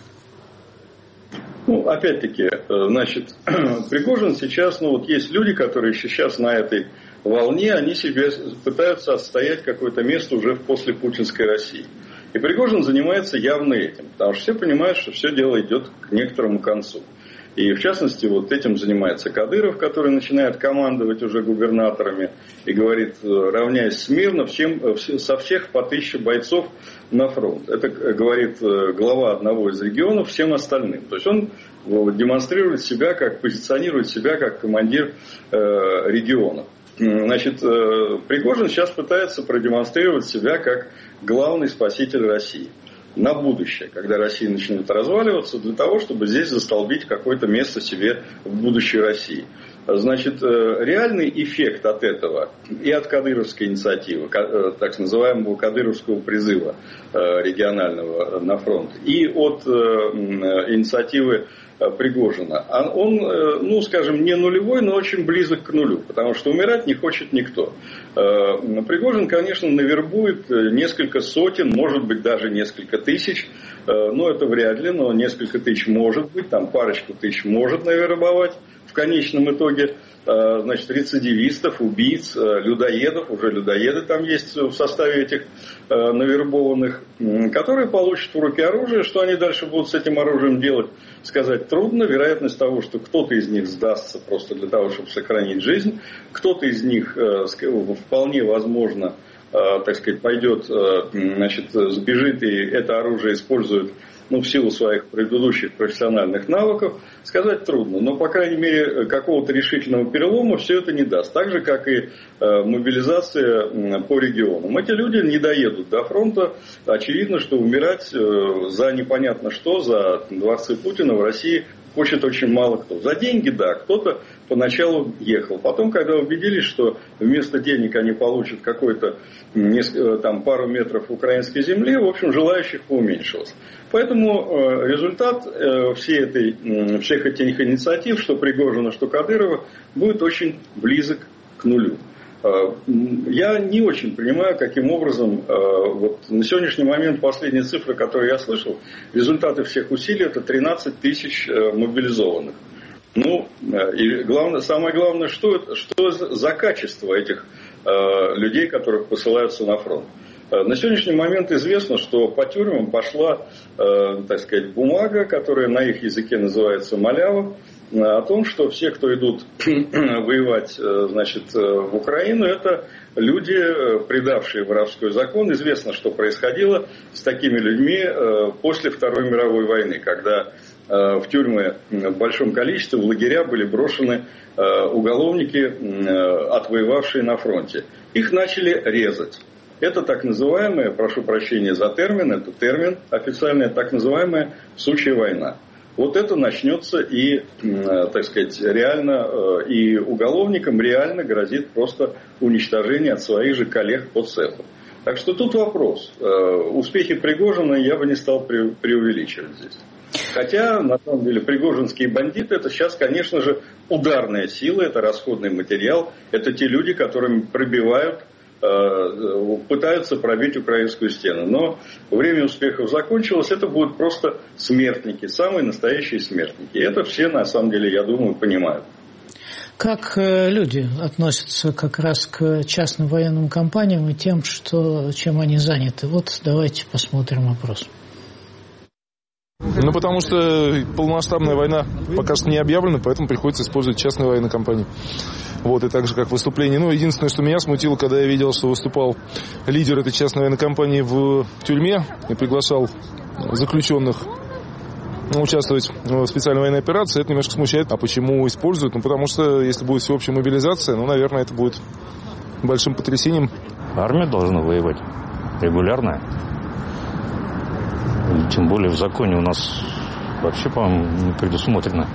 Speaker 2: Ну, опять-таки, значит, Пригожин сейчас, ну вот есть люди, которые сейчас на этой волне, они себе пытаются отстоять какое-то место уже в послепутинской России. И Пригожин занимается явно этим, потому что все понимают, что все дело идет к некоторому концу. И в частности, вот этим занимается Кадыров, который начинает командовать уже губернаторами и говорит, равняясь смирно, всем, со всех по тысяче бойцов на фронт. Это говорит глава одного из регионов всем остальным. То есть он демонстрирует себя, как позиционирует себя как командир э, регионов. Значит, э, Пригожин сейчас пытается продемонстрировать себя как главный спаситель России на будущее, когда Россия начнет разваливаться, для того, чтобы здесь застолбить какое-то место себе в будущей России. Значит, реальный эффект от этого и от кадыровской инициативы, так называемого кадыровского призыва регионального на фронт, и от инициативы Пригожина, он, ну, скажем, не нулевой, но очень близок к нулю, потому что умирать не хочет никто. Пригожин, конечно, навербует несколько сотен, может быть, даже несколько тысяч, но это вряд ли, но несколько тысяч может быть, там парочку тысяч может навербовать в конечном итоге, значит, рецидивистов, убийц, людоедов, уже людоеды там есть в составе этих навербованных, которые получат в руки оружие. Что они дальше будут с этим оружием делать, сказать трудно. Вероятность того, что кто-то из них сдастся просто для того, чтобы сохранить жизнь, кто-то из них вполне возможно, так сказать, пойдет, значит, сбежит и это оружие использует ну, в силу своих предыдущих профессиональных навыков, сказать трудно. Но, по крайней мере, какого-то решительного перелома все это не даст. Так же, как и мобилизация по регионам. Эти люди не доедут до фронта. Очевидно, что умирать за непонятно что, за дворцы Путина в России хочет очень мало кто. За деньги, да, кто-то поначалу ехал. Потом, когда убедились, что вместо денег они получат какой-то там пару метров украинской земли, в общем, желающих поуменьшилось. Поэтому результат всей этой, всех этих инициатив, что Пригожина, что Кадырова, будет очень близок к нулю. Я не очень понимаю, каким образом, вот на сегодняшний момент последние цифры, которые я слышал, результаты всех усилий — это тринадцать тысяч мобилизованных. Ну, и главное, самое главное, что, что за качество этих людей, которых посылаются на фронт. На сегодняшний момент известно, что по тюрьмам пошла, так сказать, бумага, которая на их языке называется малява, о том, что все, кто идут воевать, значит, в Украину, это люди, предавшие воровской закон. Известно, что происходило с такими людьми после Второй мировой войны, когда в тюрьмы в большом количестве, в лагеря были брошены уголовники, отвоевавшие на фронте. Их начали резать. Это так называемая, прошу прощения за термин, это термин официальный, так называемая «сучья война». Вот это начнется и, так сказать, реально, и уголовникам реально грозит просто уничтожение от своих же коллег по цеху. Так что тут вопрос. Успехи Пригожина я бы не стал преувеличивать здесь. Хотя, на самом деле, пригожинские бандиты — это сейчас, конечно же, ударная сила, это расходный материал, это те люди, которыми пробивают, пытаются пробить украинскую стену. Но время успехов закончилось, это будут просто смертники, самые настоящие смертники. И это все, на самом деле, я думаю, понимают.
Speaker 1: Как люди относятся как раз к частным военным компаниям и тем, что, чем они заняты? Вот давайте посмотрим опрос.
Speaker 6: Ну, потому что полномасштабная война пока что не объявлена, поэтому приходится использовать частные военные компании. Вот, и так же, как выступление. Ну, единственное, что меня смутило, когда я видел, что выступал лидер этой частной военной компании в тюрьме и приглашал заключенных участвовать в специальной военной операции, это немножко смущает. А почему используют? Ну, потому что, если будет всеобщая мобилизация, ну, наверное, это будет большим потрясением.
Speaker 7: Армия должна воевать регулярно. Тем более в законе у нас вообще, по-моему, не предусмотрено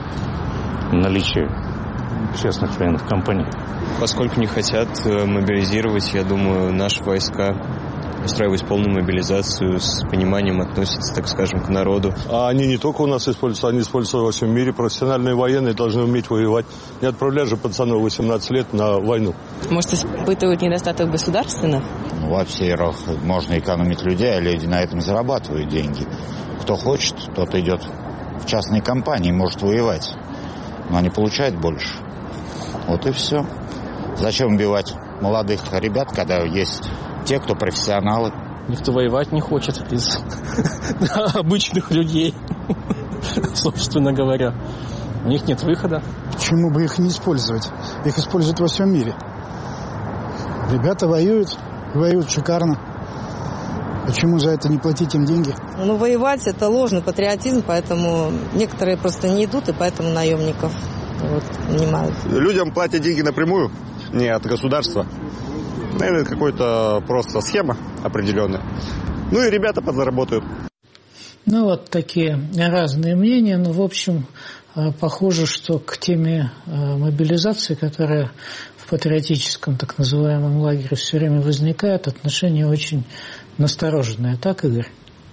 Speaker 7: наличие частных военных компаний.
Speaker 8: Поскольку не хотят мобилизировать, я думаю, наши войска устраивать полную мобилизацию, с пониманием относятся, так скажем, к народу.
Speaker 9: А они не только у нас используются, они используются во всем мире. Профессиональные военные должны уметь воевать. Не отправлять же пацанов восемнадцать лет на войну.
Speaker 10: Может, испытывают недостаток государственных?
Speaker 11: Ну, во-первых, можно экономить людей, а люди на этом зарабатывают деньги. Кто хочет, тот идет в частные компании, может воевать. Но они получают больше. Вот и все. Зачем убивать молодых ребят, когда есть те, кто профессионалы?
Speaker 12: Никто воевать не хочет из обычных людей, собственно говоря. У них нет выхода.
Speaker 13: Почему бы их не использовать? Их используют во всем мире. Ребята воюют, воюют шикарно. Почему за это не платить им деньги?
Speaker 10: Ну, воевать — это ложный патриотизм, поэтому некоторые просто не идут, и поэтому наемников вот, нанимают.
Speaker 9: Людям платят деньги напрямую, не от государства. Это какая-то просто схема определенная. Ну и ребята подзаработают.
Speaker 1: Ну вот такие разные мнения, но в общем похоже, что к теме мобилизации, которая в патриотическом так называемом лагере все время возникает, отношение очень настороженное. Так, Игорь?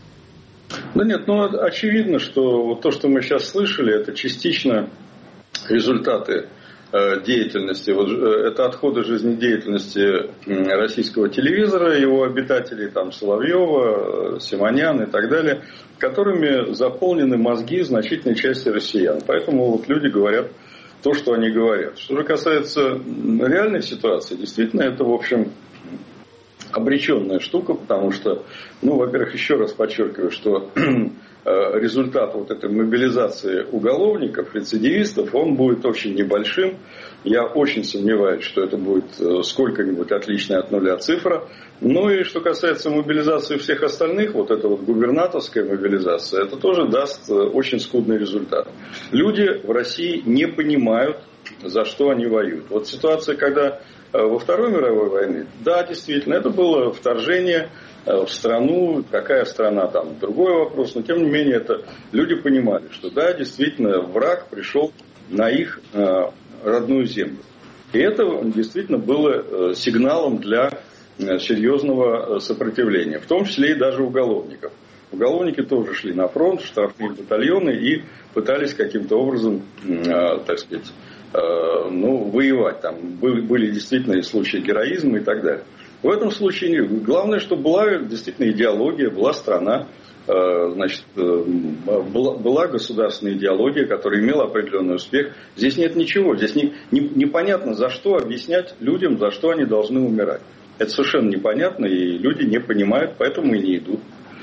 Speaker 2: Да нет, ну очевидно, что вот то, что мы сейчас слышали, это частично результаты деятельности, вот это отходы жизнедеятельности российского телевизора, его обитателей, там Соловьева, Симонян и так далее, которыми заполнены мозги значительной части россиян. Поэтому вот люди говорят то, что они говорят. Что же касается реальной ситуации, действительно, это, в общем, обреченная штука, потому что, ну, во-первых, еще раз подчеркиваю, что результат вот этой мобилизации уголовников, рецидивистов, он будет очень небольшим. Я очень сомневаюсь, что это будет сколько-нибудь отличная от нуля цифра. Ну и что касается мобилизации всех остальных, вот эта вот губернаторская мобилизация, это тоже даст очень скудный результат. Люди в России не понимают, за что они воюют. Вот ситуация, когда во Второй мировой войне, да, действительно, это было вторжение в страну, какая страна там, другой вопрос, но тем не менее это люди понимали, что да, действительно, враг пришел на их родную землю. И это действительно было сигналом для серьезного сопротивления, в том числе и даже уголовников. Уголовники тоже шли на фронт, в штрафные батальоны и пытались каким-то образом, так сказать, ну, воевать. Там были, были действительно и случаи героизма и так далее. В этом случае главное, что была действительно идеология, была страна, значит, была, была государственная идеология, которая имела определенный успех. Здесь нет ничего, здесь не, не, непонятно, за что объяснять людям, за что они должны умирать. Это совершенно непонятно, и люди не понимают, поэтому и не идут.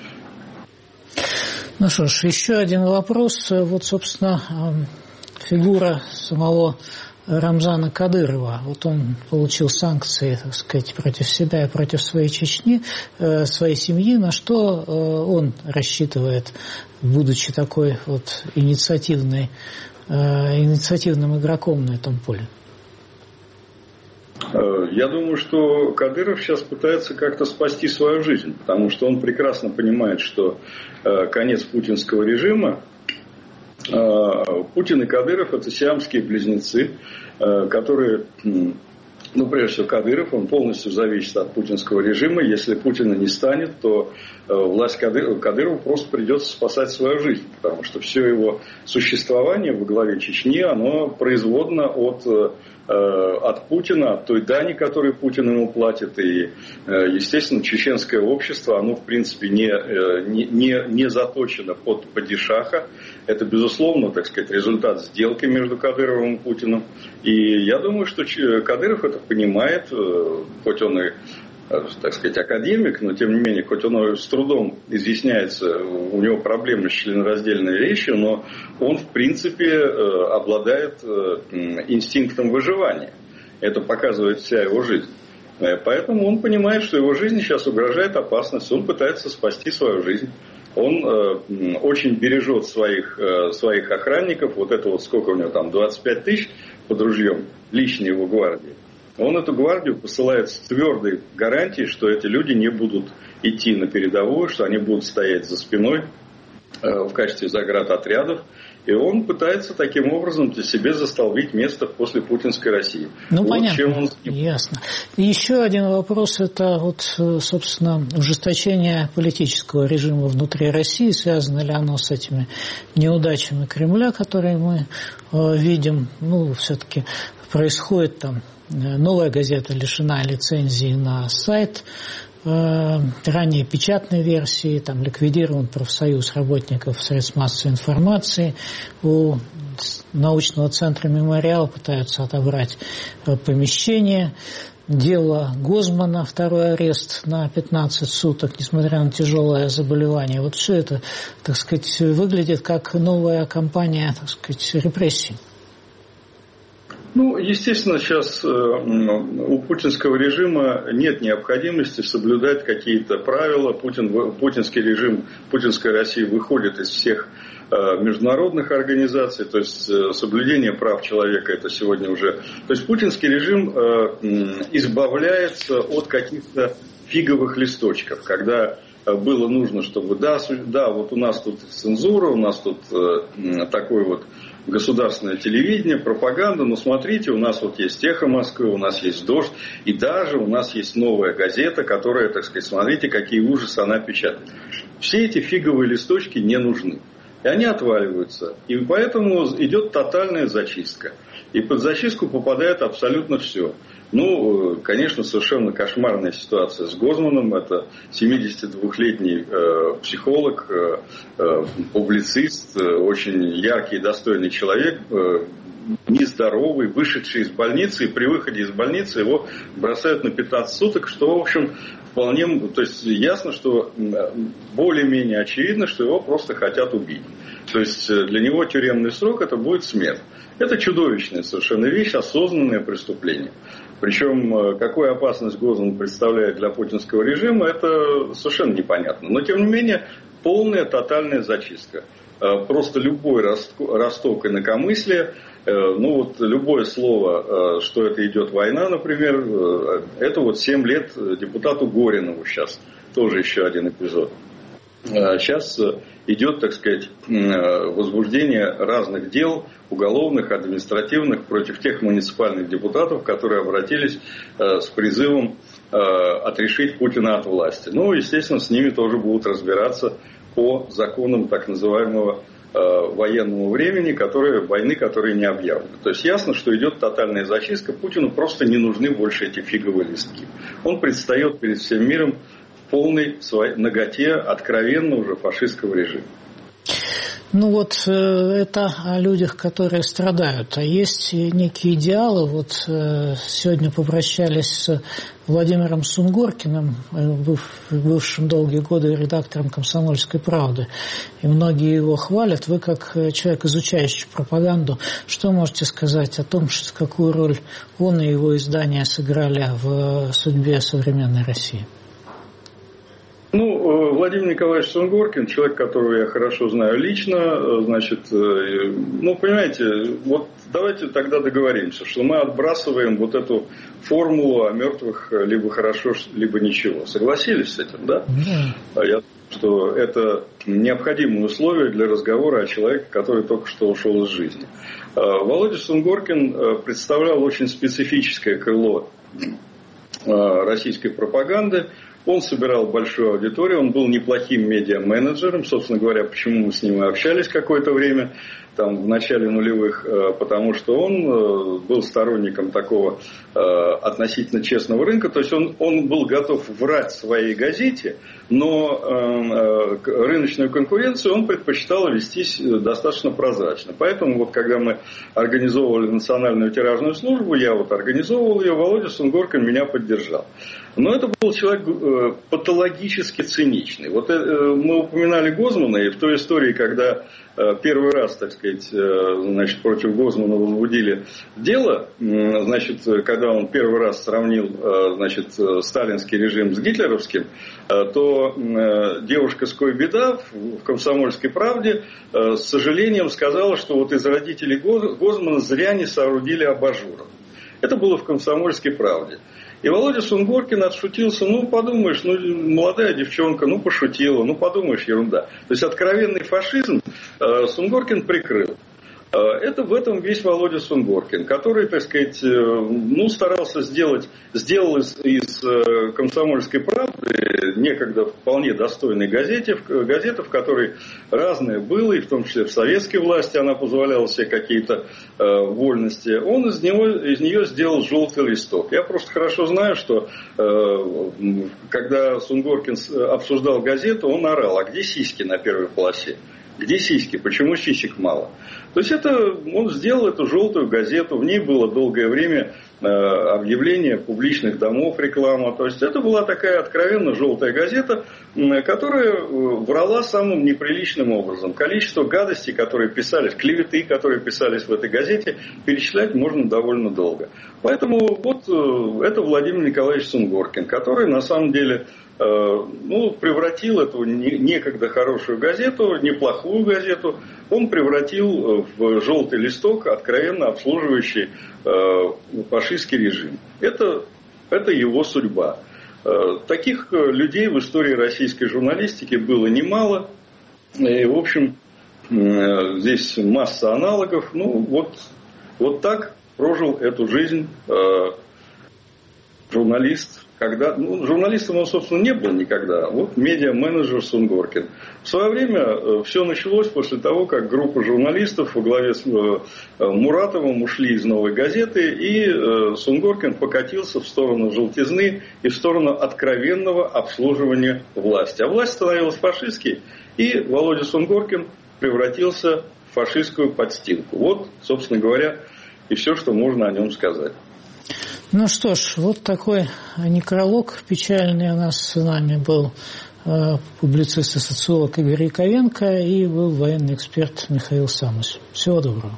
Speaker 1: Ну что ж, еще один вопрос. Вот, собственно, фигура самого Рамзана Кадырова. Вот он получил санкции, так сказать, против себя и против своей Чечни, своей семьи. На что он рассчитывает, будучи такой вот инициативной, инициативным игроком на этом поле?
Speaker 2: Я думаю, что Кадыров сейчас пытается как-то спасти свою жизнь, потому что он прекрасно понимает, что конец путинского режима, Путин и Кадыров — это сиамские близнецы, которые, ну, прежде всего, Кадыров, он полностью зависит от путинского режима. Если Путина не станет, то власть Кадырова, Кадырову просто придется спасать свою жизнь, потому что все его существование во главе Чечни, оно производно от, от Путина, от той дани, которую Путин ему платит. И, естественно, чеченское общество, оно, в принципе, не, не, не заточено под падишаха. Это, безусловно, так сказать, результат сделки между Кадыровым и Путиным. И я думаю, что Кадыров это понимает, хоть он и, так сказать, академик, но тем не менее, хоть он с трудом изъясняется, у него проблемы с членораздельной речью, но он, в принципе, обладает инстинктом выживания. Это показывает вся его жизнь. Поэтому он понимает, что его жизни сейчас угрожает опасность, он пытается спасти свою жизнь. Он э, очень бережет своих, э, своих охранников. Вот это вот сколько у него там, двадцать пять тысяч под ружьем, личной его гвардии. Он эту гвардию посылает с твердой гарантией, что эти люди не будут идти на передовую, что они будут стоять за спиной э, в качестве заградотрядов. И он пытается таким образом для себя застолбить место после путинской России.
Speaker 1: Ну,
Speaker 2: вот
Speaker 1: понятно,
Speaker 2: чем он...
Speaker 1: ясно. И еще один вопрос, это вот, собственно, ужесточение политического режима внутри России. Связано ли оно с этими неудачами Кремля, которые мы э, видим? Ну, все-таки происходит там, новая газета лишена лицензии на сайт, ранее печатной версии, там ликвидирован профсоюз работников средств массовой информации, у научного центра «Мемориал» пытаются отобрать помещение, дело Гозмана, второй арест на пятнадцать суток, несмотря на тяжелое заболевание. Вот все это, так сказать, выглядит как новая кампания, так сказать, репрессий.
Speaker 2: Ну, естественно, сейчас э, у путинского режима нет необходимости соблюдать какие-то правила. Путин, путинский режим, путинская Россия выходит из всех э, международных организаций, то есть э, соблюдение прав человека это сегодня уже... То есть путинский режим э, избавляется от каких-то фиговых листочков, когда было нужно, чтобы да, да, вот у нас тут цензура, у нас тут э, такой вот государственное телевидение, пропаганда, но смотрите, у нас вот есть «Эхо Москвы», у нас есть «Дождь», и даже у нас есть новая газета, которая, так сказать, смотрите, какие ужасы она печатает. Все эти фиговые листочки не нужны. И они отваливаются. И поэтому идет тотальная зачистка. И под зачистку попадает абсолютно все. Ну, конечно, совершенно кошмарная ситуация с Гозманом. Это семидесятидвухлетний э, психолог, э, э, публицист, э, очень яркий и достойный человек. Э, нездоровый, вышедший из больницы, и при выходе из больницы его бросают на пятнадцать суток, что, в общем, вполне, то есть ясно, что более-менее очевидно, что его просто хотят убить. То есть для него тюремный срок это будет смерть. Это чудовищная совершенно вещь, осознанное преступление. Причем, какую опасность Гозман представляет для путинского режима, это совершенно непонятно. Но, тем не менее, полная, тотальная зачистка. Просто любой росток инакомыслия, ну вот любое слово, что это идет война, например, это вот семь лет депутату Горинову сейчас, тоже еще один эпизод. Сейчас идет, так сказать, возбуждение разных дел, уголовных, административных, против тех муниципальных депутатов, которые обратились с призывом отрешить Путина от власти. Ну, естественно, с ними тоже будут разбираться по законам так называемого военного времени, которые, войны, которые не объявлены. То есть ясно, что идет тотальная зачистка. Путину просто не нужны больше эти фиговые листки. Он предстает перед всем миром в полной своей наготе откровенно уже фашистского режима.
Speaker 1: Ну вот э, это о людях, которые страдают. А есть некие идеалы. Вот э, сегодня попрощались с Владимиром Сунгоркиным, быв, бывшим долгие годы редактором «Комсомольской правды». И многие его хвалят. Вы, как человек, изучающий пропаганду, что можете сказать о том, что, какую роль он и его издания сыграли в судьбе современной России?
Speaker 2: Ну, Владимир Николаевич Сунгоркин, человек, которого я хорошо знаю лично, значит, ну, понимаете, вот давайте тогда договоримся, что мы отбрасываем вот эту формулу о мертвых либо хорошо, либо ничего. Согласились с этим, да? Mm-hmm. Я думаю, что это необходимое условие для разговора о человеке, который только что ушел из жизни. Володя Сунгоркин представлял очень специфическое крыло российской пропаганды. Он собирал большую аудиторию, он был неплохим медиа-менеджером, собственно говоря, почему мы с ним и общались какое-то время, там, в начале нулевых, потому что он был сторонником такого относительно честного рынка, то есть он, он был готов врать своей газете, но рыночную конкуренцию он предпочитал вестись достаточно прозрачно. Поэтому вот когда мы организовывали национальную тиражную службу, я вот организовывал ее, Володя Сунгоркин меня поддержал. Но это был человек патологически циничный. Вот мы упоминали Гозмана, и в той истории, когда первый раз, так сказать, значит, против Гозмана возбудили дело, значит, когда он первый раз сравнил, значит, сталинский режим с гитлеровским, то девушка Скойбеда в «Комсомольской правде» с сожалением сказала, что вот из родителей Гозмана зря не соорудили абажуров. Это было в «Комсомольской правде». И Володя Сунгоркин отшутился, ну, подумаешь, ну, молодая девчонка, ну, пошутила, ну, подумаешь, ерунда. То есть, откровенный фашизм э, Сунгоркин прикрыл. Э, это в этом весь Володя Сунгоркин, который, так сказать, э, ну, старался сделать, сделал из, из э, «Комсомольской правды» некогда вполне достойной газете, газета, в которой разное было, и в том числе в советской власти она позволяла себе какие-то э, вольности. Он из, него, из нее сделал желтый листок. Я просто хорошо знаю, что э, когда Сунгоркин обсуждал газету, он орал: а где сиськи на первой полосе? Где сиськи? Почему сисек мало? То есть это, он сделал эту желтую газету, в ней было долгое время э, объявление публичных домов, реклама. То есть это была такая откровенно желтая газета, э, которая врала самым неприличным образом. Количество гадостей, которые писались, клеветы, которые писались в этой газете, перечислять можно довольно долго. Поэтому вот э, это Владимир Николаевич Сунгоркин, который на самом деле ну, превратил эту некогда хорошую газету, неплохую газету, он превратил в желтый листок, откровенно обслуживающий фашистский режим. Это, это его судьба. Таких людей в истории российской журналистики было немало. И, в общем, здесь масса аналогов. Ну, вот, вот так прожил эту жизнь журналист. Когда, ну, журналистом он, собственно, не был никогда. Вот медиа-менеджер Сунгоркин. В свое время все началось после того, как группа журналистов во главе с Муратовым ушли из «Новой газеты», и Сунгоркин покатился в сторону желтизны и в сторону откровенного обслуживания власти. А власть становилась фашистской, и Володя Сунгоркин превратился в фашистскую подстилку. Вот, собственно говоря, и все, что можно о нем сказать.
Speaker 1: Ну что ж, вот такой некролог печальный у нас с нами был. Публицист и социолог Игорь Яковенко и был военный эксперт Михаил Самус. Всего доброго.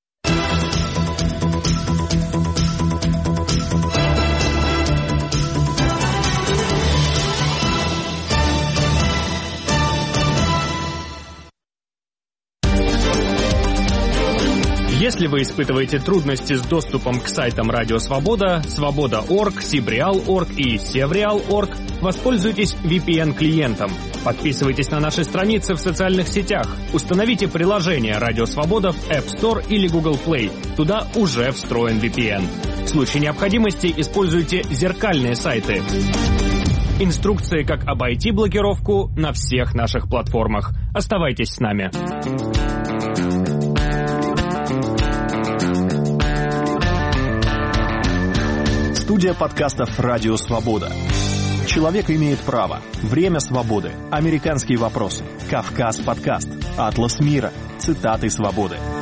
Speaker 14: Если вы испытываете трудности с доступом к сайтам Радио Свобода, Свобода точка орг, Сибреал точка орг и Севреал точка орг, воспользуйтесь ви пи эн-клиентом. Подписывайтесь на наши страницы в социальных сетях. Установите приложение Радио Свобода в App Store или Google Play. Туда уже встроен ви пи эн. В случае необходимости используйте зеркальные сайты. Инструкции, как обойти блокировку, на всех наших платформах. Оставайтесь с нами.
Speaker 15: Студия подкастов «Радио Свобода». Человек имеет право. Время свободы. Американские вопросы. Кавказ подкаст. Атлас мира. Цитаты свободы.